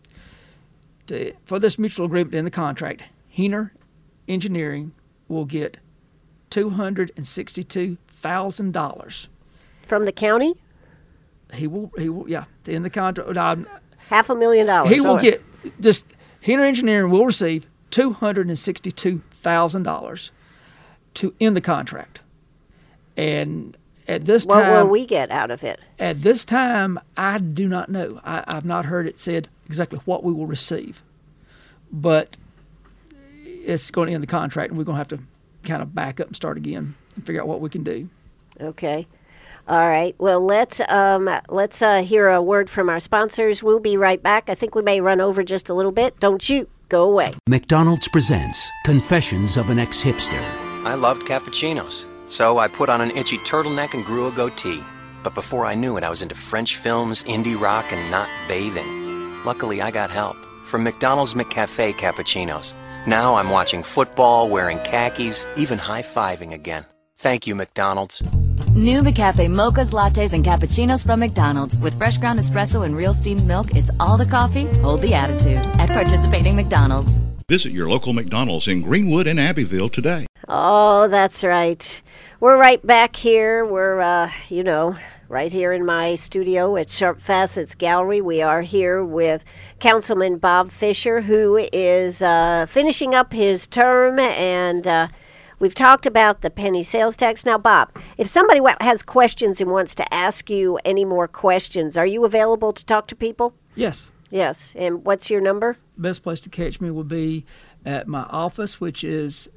S2: For this mutual agreement to end the contract, Heener Engineering will get $262,000.
S1: From the county?
S2: He will, to end the contract.
S1: $500,000.
S2: He will get just... Heener Engineering will receive $262,000 to end the contract. And at this time...
S1: What will we get out of it?
S2: At this time, I do not know. I've not heard it said exactly what we will receive. But it's going to end the contract, and we're going to have to kind of back up and start again and figure out what we can do.
S1: Okay. All right. Well, let's hear a word from our sponsors. We'll be right back. I think we may run over just a little bit. Don't you go away.
S3: McDonald's presents Confessions of an Ex-Hipster.
S4: I loved cappuccinos, so I put on an itchy turtleneck and grew a goatee. But before I knew it, I was into French films, indie rock, and not bathing. Luckily, I got help from McDonald's McCafe cappuccinos. Now I'm watching football, wearing khakis, even high-fiving again. Thank you, McDonald's.
S5: New McCafe mochas, lattes, and cappuccinos from McDonald's. With fresh ground espresso and real steamed milk, it's all the coffee, hold the attitude. At participating McDonald's.
S6: Visit your local McDonald's in Greenwood and Abbeville today.
S1: Oh, that's right. We're right back here. We're, right here in my studio at Sharp Facets Gallery. We are here with Councilman Bob Fisher, who is finishing up his term, and we've talked about the penny sales tax. Now, Bob, if somebody has questions and wants to ask you any more questions, are you available to talk to people?
S2: Yes.
S1: Yes. And what's your number?
S2: Best place to catch me would be at my office, which is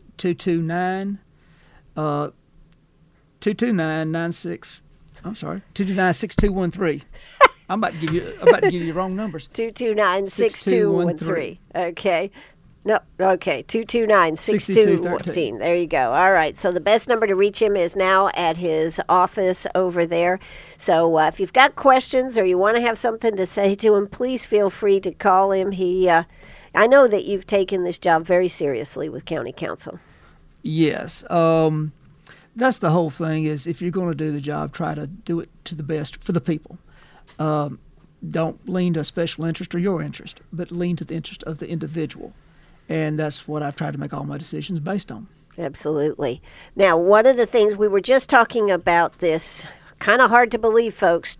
S2: 229-6213. I'm about to give you the wrong numbers.
S1: 229-6213. Okay. No, okay, 229-6213. There you go. All right, so the best number to reach him is now at his office over there. So if you've got questions or you want to have something to say to him, please feel free to call him. I know that you've taken this job very seriously with County Council.
S2: Yes. That's the whole thing is if you're going to do the job, try to do it to the best for the people. Don't lean to a special interest or your interest, but lean to the interest of the individual. And that's what I've tried to make all my decisions based on.
S1: Absolutely. Now, one of the things we were just talking about this, kind of hard to believe, folks,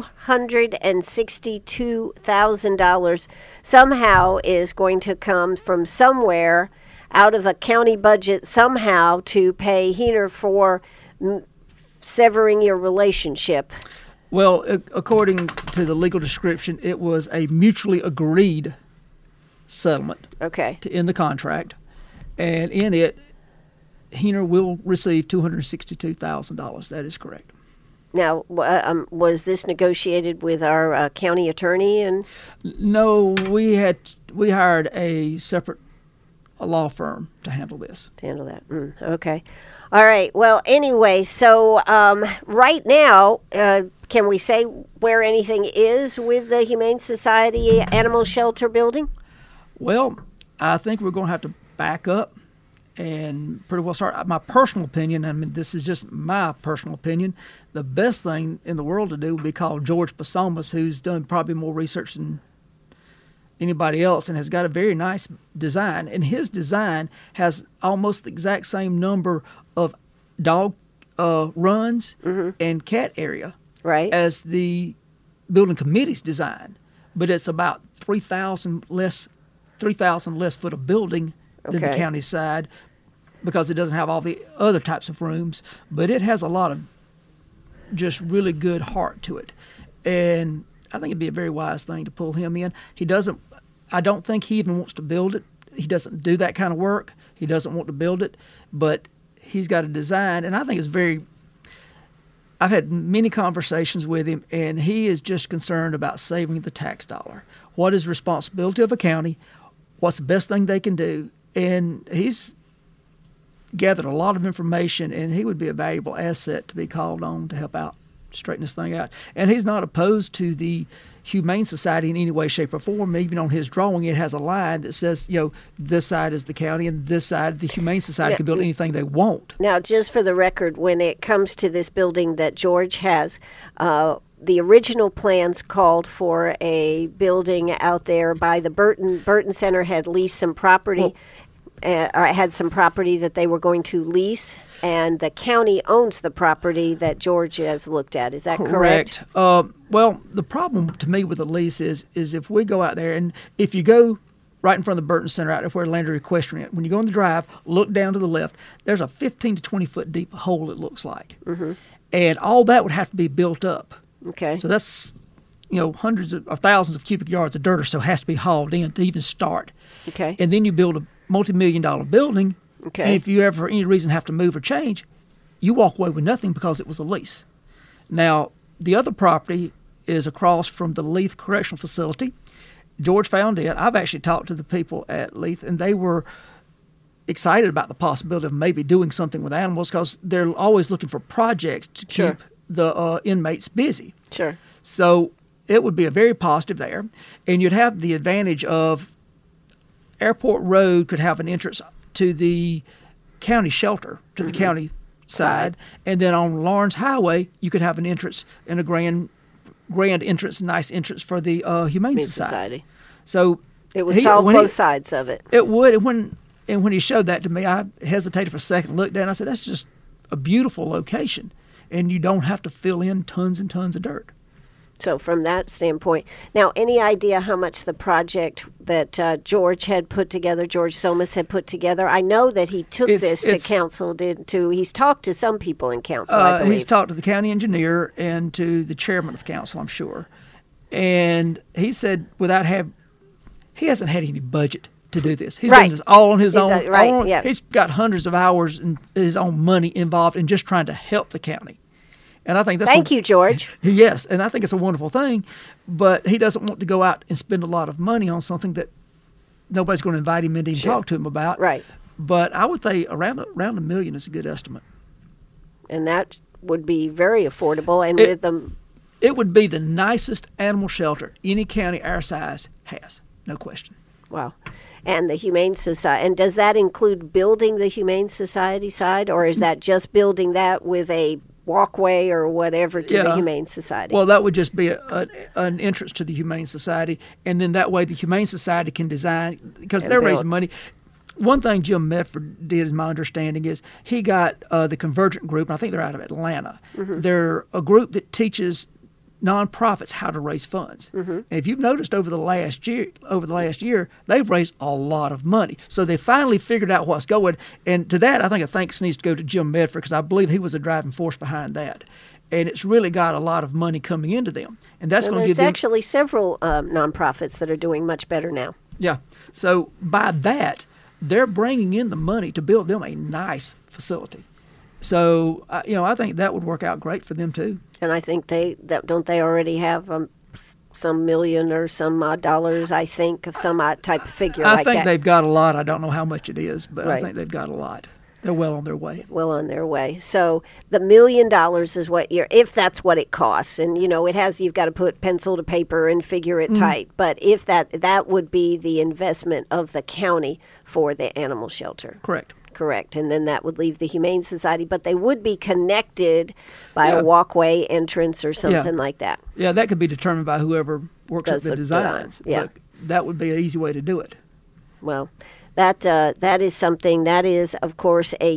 S1: $262,000 somehow is going to come from somewhere out of a county budget somehow to pay Heener for severing your relationship.
S2: Well, according to the legal description, it was a mutually agreed settlement to end the contract. And in it, Heener will receive $262,000. That is correct.
S1: Now, was this negotiated with our county attorney?
S2: No, we hired a separate law firm to handle this.
S1: To handle that. Okay. All right. Well, anyway, so right now, can we say where anything is with the Humane Society Animal Shelter building?
S2: Well, I think we're going to have to back up and pretty well start. My personal opinion, I mean, this is just my personal opinion, the best thing in the world to do would be call George Pasomas, who's done probably more research than anybody else and has got a very nice design. And his design has almost the exact same number of dog runs and cat area as the building committee's design. But it's about 3,000 less foot of building than the county side because it doesn't have all the other types of rooms. But it has a lot of just really good heart to it. And I think it'd be a very wise thing to pull him in. I don't think he even wants to build it. He doesn't do that kind of work. He doesn't want to build it, but he's got a design, and I think I've had many conversations with him, and he is just concerned about saving the tax dollar. What is the responsibility of a county? What's the best thing they can do? And he's gathered a lot of information, and he would be a valuable asset to be called on to help out, straighten this thing out. And he's not opposed to the Humane Society in any way, shape, or form. Even on his drawing, it has a line that says, this side is the county and this side, the Humane Society, can build anything they want.
S1: Now, just for the record, when it comes to this building that George has, the original plans called for a building out there by the Burton Center had leased some property. Had some property that they were going to lease, and the county owns the property that George has looked at. Is that correct?
S2: Well, the problem to me with the lease is if we go out there, and if you go right in front of the Burton Center out there where Landry Equestrian, when you go on the drive, look down to the left, there's a 15 to 20 foot deep hole, it looks like. And all that would have to be built up.
S1: Okay.
S2: So that's, hundreds of thousands of cubic yards of dirt or so has to be hauled in to even start.
S1: Okay.
S2: And then you build a multi-million-dollar building, and if you ever for any reason have to move or change, you walk away with nothing because it was a lease. Now, the other property is across from the Leith Correctional Facility. George found it. I've actually talked to the people at Leith, and they were excited about the possibility of maybe doing something with animals because they're always looking for projects to keep the inmates busy.
S1: Sure.
S2: So it would be a very positive there, and you'd have the advantage of Airport Road could have an entrance to the county shelter, to the county side, and then on Lawrence Highway, you could have an entrance and a grand entrance, nice entrance for the Humane Society. So
S1: it would solve both sides of it.
S2: It would. And when he showed that to me, I hesitated for a second, looked down, and I said, that's just a beautiful location, and you don't have to fill in tons and tons of dirt.
S1: So from that standpoint, now any idea how much the project that George Somas had put together? I know that he took this to council. He's talked to some people in council, I believe.
S2: He's talked to the county engineer and to the chairman of council, I'm sure. And he said he hasn't had any budget to do this. He's done this all on his own. He's got hundreds of hours and his own money involved in just trying to help the county. And I think that's
S1: Thank you, George.
S2: Yes, and I think it's a wonderful thing, but he doesn't want to go out and spend a lot of money on something that nobody's going to invite him in to even talk to him about.
S1: Right.
S2: But I would say around $1 million is a good estimate.
S1: And that would be very affordable. And with them,
S2: it would be the nicest animal shelter any county our size has, no question.
S1: wow. And the Humane Society, and does that include building the Humane Society side, or is that just building that with a walkway or whatever to the Humane Society?
S2: Well, that would just be an entrance to the Humane Society, and then that way the Humane Society can design, because they're raising money. One thing Jim Medford did, is my understanding, is he got the Convergent Group, and I think they're out of Atlanta. They're a group that teaches nonprofits how to raise funds. And if you've noticed over the last year, they've raised a lot of money. So they finally figured out what's going. And to that, I think a thanks needs to go to Jim Medford, because I believe he was a driving force behind that. And it's really got a lot of money coming into them. And that's going to give them...
S1: There's actually several nonprofits that are doing much better now.
S2: Yeah. So by that, they're bringing in the money to build them a nice facility. So, I think that would work out great for them, too.
S1: And I think don't they already have some million or some odd dollars, I think, of some odd type of figure like that.
S2: I think they've got a lot. I don't know how much it is, but
S1: Right.
S2: I think they've got a lot. They're well on their way.
S1: Well on their way. So the $1 million is what if that's what it costs. And, you've got to put pencil to paper and figure it tight. But if that would be the investment of the county for the animal shelter.
S2: Correct.
S1: And then that would leave the Humane Society, but they would be connected by a walkway entrance or something like that.
S2: Yeah, that could be determined by whoever works
S1: Does
S2: up the designs.
S1: Yeah.
S2: But that would be an easy way to do it.
S1: Well, that is something that is, of course, a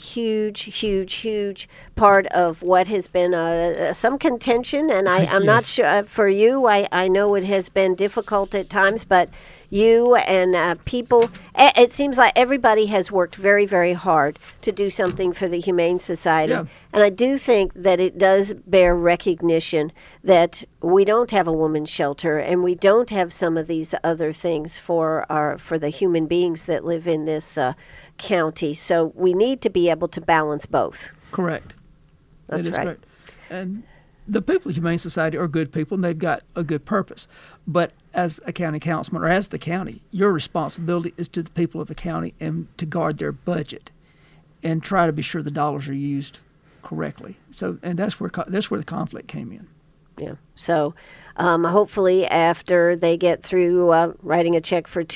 S1: huge part of what has been some contention. And I'm not sure for you. I know it has been difficult at times, but you and people, it seems like everybody has worked very, very hard to do something for the Humane Society.
S2: Yeah.
S1: And I do think that it does bear recognition that we don't have a women's shelter and we don't have some of these other things for the human beings that live in this county. So we need to be able to balance both.
S2: Correct.
S1: That's
S2: That is
S1: right.
S2: correct. And the people of the Humane Society are good people, and they've got a good purpose. But as a county councilman, or as the county, your responsibility is to the people of the county and to guard their budget and try to be sure the dollars are used correctly. So, and that's where the conflict came in.
S1: Yeah. So hopefully after they get through writing a check for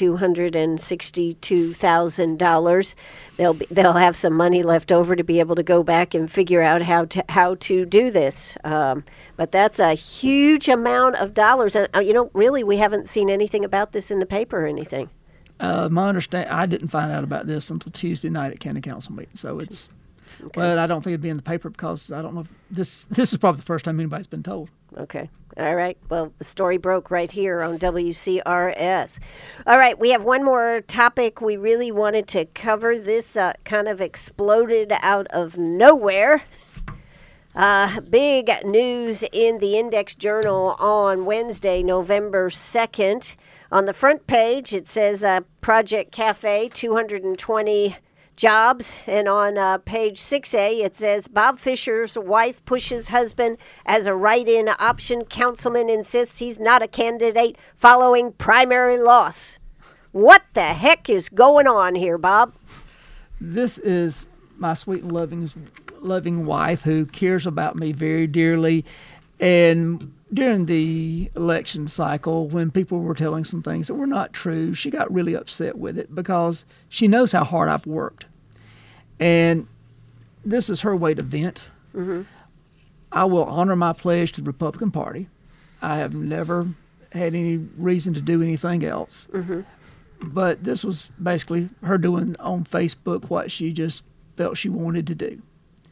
S1: $262,000, they'll have some money left over to be able to go back and figure out how to do this. But that's a huge amount of dollars. And, really we haven't seen anything about this in the paper or anything.
S2: My understanding, I didn't find out about this until Tuesday night at county council meeting. So it's, well, I don't think it'd be in the paper because I don't know if this is probably the first time anybody's been told.
S1: Okay. All right. Well, the story broke right here on WCRS. All right. We have one more topic we really wanted to cover. This kind of exploded out of nowhere. Big news in the Index Journal on Wednesday, November 2nd. On the front page, it says Project Cafe, 220 jobs. And on page 6A, it says Bob Fisher's wife pushes husband as a write-in option. Councilman insists he's not a candidate following primary loss. What the heck is going on here, Bob?
S2: This is my sweet and loving wife who cares about me very dearly. And during the election cycle, when people were telling some things that were not true, she got really upset with it because she knows how hard I've worked. And this is her way to vent. Mm-hmm. I will honor my pledge to the Republican Party. I have never had any reason to do anything else. Mm-hmm. But this was basically her doing on Facebook what she just felt she wanted to do.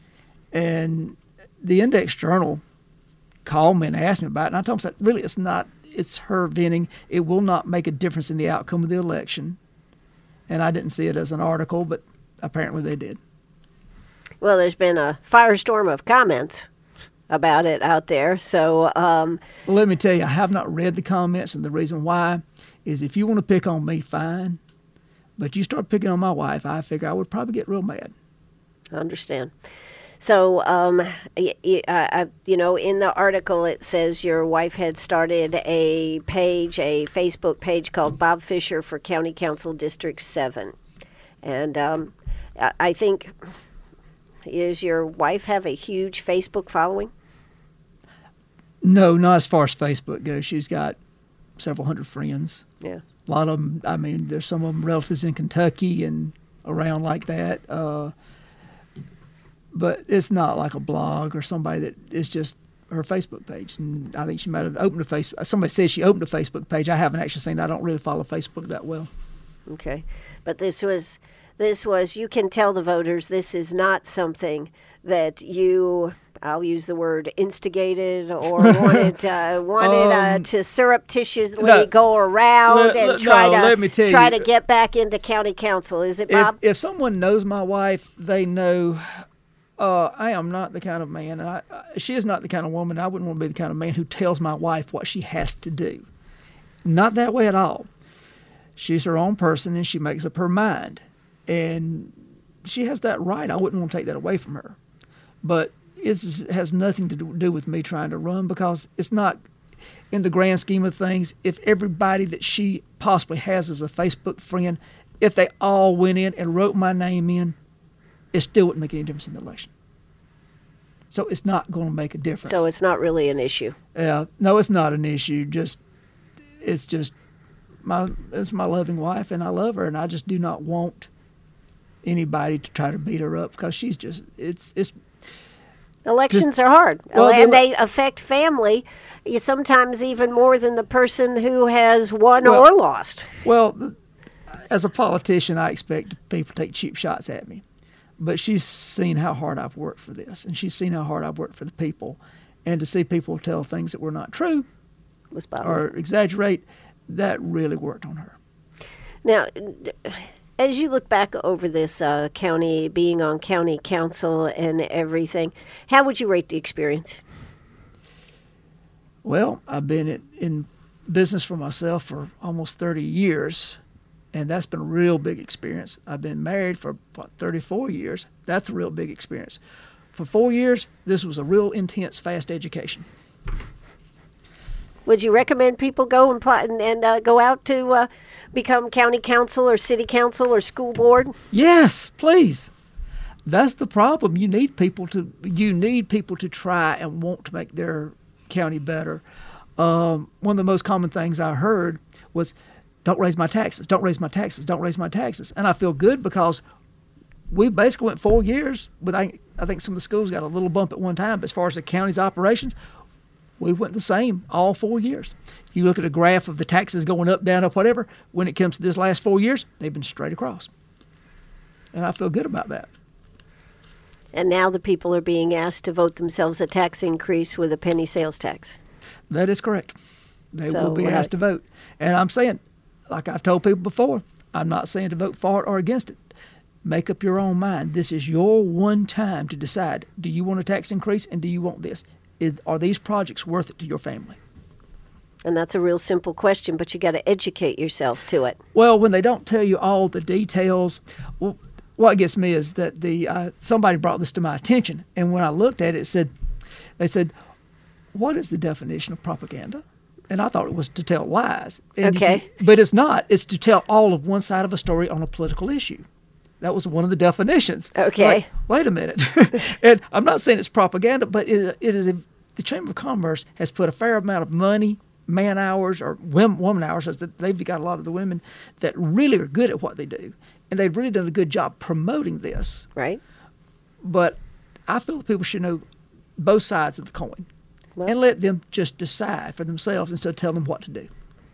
S2: And the Index Journal called me and asked me about it, and I told them, really, it's her venting. It will not make a difference in the outcome of the election. And I didn't see it as an article, but apparently they did.
S1: Well, there's been a firestorm of comments about it out there. So
S2: let me tell you, I have not read the comments, and the reason why is if you want to pick on me, fine. But you start picking on my wife, I figure I would probably get real mad.
S1: I understand. So, in the article it says your wife had started a Facebook page called Bob Fisher for County Council District 7. And I think, does your wife have a huge Facebook following?
S2: No, not as far as Facebook goes. She's got several hundred friends.
S1: Yeah.
S2: A lot of them, I mean, there's some of them relatives in Kentucky and around like that. But it's not like a blog or somebody that it's just her Facebook page. And I think she might have opened a Facebook. Somebody says she opened a Facebook page. I haven't actually seen it. I don't really follow Facebook that well.
S1: Okay. But this was, you can tell the voters this is not something that you, I'll use the word instigated or wanted to surreptitiously go around and try to get back into county council. Is it, Bob?
S2: If someone knows my wife, they know I am not the kind of man, and she is not the kind of woman. I wouldn't want to be the kind of man who tells my wife what she has to do. Not that way at all. She's her own person, and she makes up her mind. And she has that right. I wouldn't want to take that away from her. But it has nothing to do with me trying to run, because it's not, in the grand scheme of things, if everybody that she possibly has as a Facebook friend, if they all went in and wrote my name in, it still wouldn't make any difference in the election. So it's not going to make a difference.
S1: So it's not really an issue.
S2: No, it's not an issue. It's my loving wife, and I love her, and I just do not want anybody to try to beat her up, because she's just it's.
S1: Elections are hard, and they affect family sometimes even more than the person who has won or lost.
S2: Well, as a politician, I expect people to take cheap shots at me. But she's seen how hard I've worked for this, and she's seen how hard I've worked for the people. And to see people tell things that were not true or exaggerate, that really worked on her.
S1: Now, as you look back over this being on county council and everything, how would you rate the experience?
S2: Well, I've been in business for myself for almost 30 years. And that's been a real big experience. I've been married for 34 years. That's a real big experience. For 4 years, this was a real intense, fast education.
S1: Would you recommend people go and go out to become county council or city council or school board?
S2: Yes, please. That's the problem. You need people to try and want to make their county better. One of the most common things I heard was, don't raise my taxes, don't raise my taxes, don't raise my taxes. And I feel good, because we basically went 4 years. But I think some of the schools got a little bump at one time. But as far as the county's operations, we went the same all 4 years. If you look at a graph of the taxes going up, down, up, whatever, when it comes to this last 4 years, they've been straight across. And I feel good about that.
S1: And now the people are being asked to vote themselves a tax increase with a penny sales tax.
S2: That is correct. They will be asked to vote. And I'm saying, like I've told people before, I'm not saying to vote for it or against it. Make up your own mind. This is your one time to decide, do you want a tax increase, and do you want this? Are these projects worth it to your family?
S1: And that's a real simple question, but you got to educate yourself to it.
S2: Well, when they don't tell you all the details, well, what gets me is that somebody brought this to my attention, and when I looked at it, they said, what is the definition of propaganda? And I thought it was to tell lies. But it's not. It's to tell all of one side of a story on a political issue. That was one of the definitions.
S1: Okay.
S2: Like, wait a minute. And I'm not saying it's propaganda, but the Chamber of Commerce has put a fair amount of money, man hours, or woman hours. They've got a lot of the women that really are good at what they do. And they've really done a good job promoting this.
S1: Right.
S2: But I feel that people should know both sides of the coin.
S1: Well,
S2: and let them just decide for themselves instead of telling them what to do.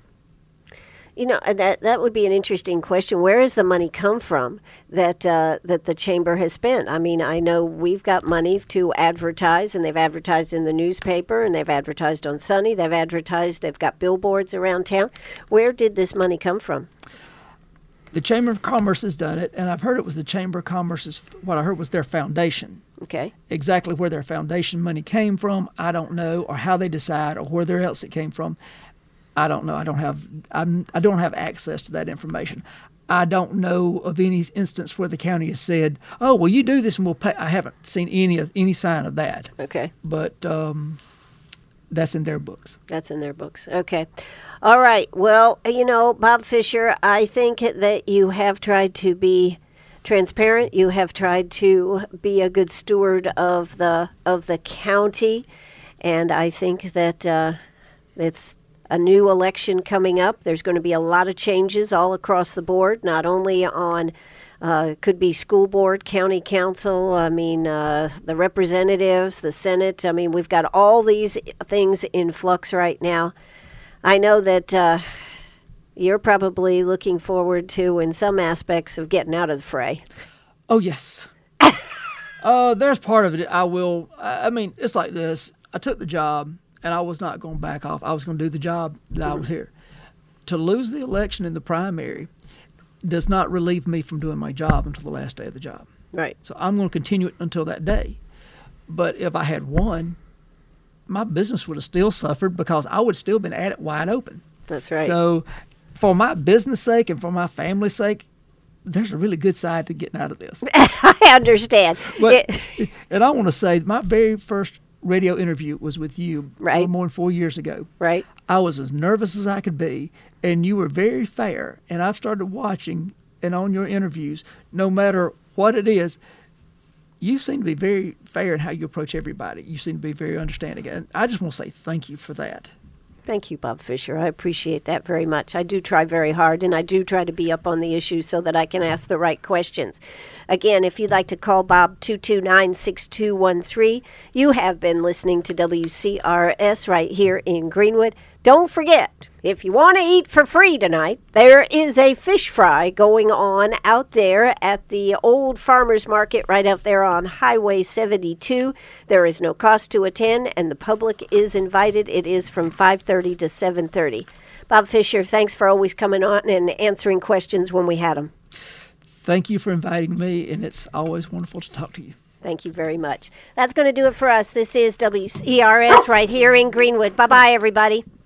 S1: You know, that would be an interesting question. Where has the money come from that the chamber has spent? I mean, I know we've got money to advertise, and they've advertised in the newspaper, and they've advertised on Sunny. They've got billboards around town. Where did this money come from?
S2: The Chamber of Commerce has done it, and I've heard it was the Chamber of Commerce's, what I heard was their foundation.
S1: Okay.
S2: Exactly where their foundation money came from, I don't know, or how they decide, or where else it came from. I don't know. I don't have access to that information. I don't know of any instance where the county has said, "Oh, well, you do this and we'll pay." I haven't seen any sign of that.
S1: Okay.
S2: But that's in their books.
S1: That's in their books. Okay. All right. Well, Bob Fisher, I think that you have tried to be transparent. You have tried to be a good steward of the county, and I think that it's a new election coming up. There's going to be a lot of changes all across the board, not only on could be school board, county council, the representatives, the Senate. I mean, we've got all these things in flux right now. I know that you're probably looking forward to, in some aspects, of getting out of the fray.
S2: Oh, yes. There's part of it it's like this. I took the job, and I was not going to back off. I was going to do the job that I was here. To lose the election in the primary does not relieve me from doing my job until the last day of the job.
S1: Right.
S2: So I'm going to continue it until that day. But if I had won, my business would have still suffered because I would still been at it wide open.
S1: That's right.
S2: So for my business sake and for my family's sake, there's a really good side to getting out of this.
S1: I understand.
S2: And I want to say my very first radio interview was with you a little more than 4 years ago.
S1: Right.
S2: I was as nervous as I could be, and you were very fair. And I've started watching and on your interviews, no matter what it is, you seem to be very fair in how you approach everybody. You seem to be very understanding. And I just want to say thank you for that.
S1: Thank you, Bob Fisher. I appreciate that very much. I do try very hard, and I do try to be up on the issue so that I can ask the right questions. Again, if you'd like to call Bob, 229-6213. You have been listening to WCRS right here in Greenwood. Don't forget, if you want to eat for free tonight, there is a fish fry going on out there at the old farmers market right out there on Highway 72. There is no cost to attend, and the public is invited. It is from 5:30 to 7:30. Bob Fisher, thanks for always coming on and answering questions when we had them.
S2: Thank you for inviting me, and it's always wonderful to talk to you.
S1: Thank you very much. That's going to do it for us. This is WCRS right here in Greenwood. Bye-bye, everybody.